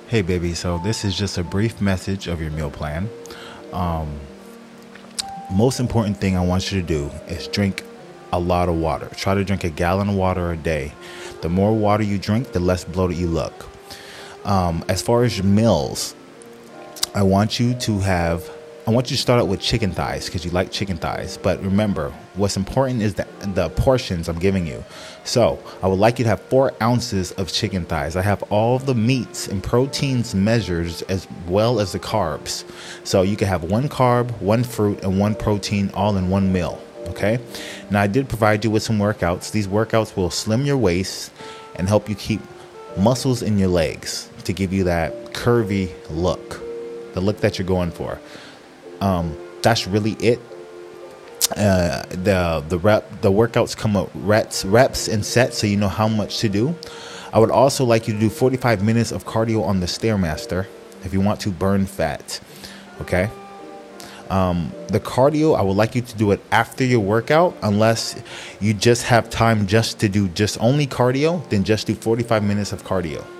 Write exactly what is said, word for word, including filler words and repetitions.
Hey, baby. So, this is just a brief message of your meal plan. Um, Most important thing I want you to do is drink a lot of water. Try to drink a gallon of water a day. The more water you drink, the less bloated you look. Um, as far as your meals, I want you to have, I want you to start out with chicken thighs because you like chicken thighs. But remember, what's important is the, the portions I'm giving you. So I would like you to have four ounces of chicken thighs. I have all the meats and proteins measured as well as the carbs. So you can have one carb, one fruit, and one protein all in one meal. Okay. Now I did provide you with some workouts. These workouts will slim your waist and help you keep muscles in your legs to give you that curvy look, the look that you're going for. Um, that's really it. Uh, the the rep the workouts come up reps reps and sets, so you know how much to do. I would also like you to do forty-five minutes of cardio on the Stairmaster if you want to burn fat. Okay. Um, the cardio, I would like you to do it after your workout, unless you just have time just to do just only cardio, then just do forty-five minutes of cardio.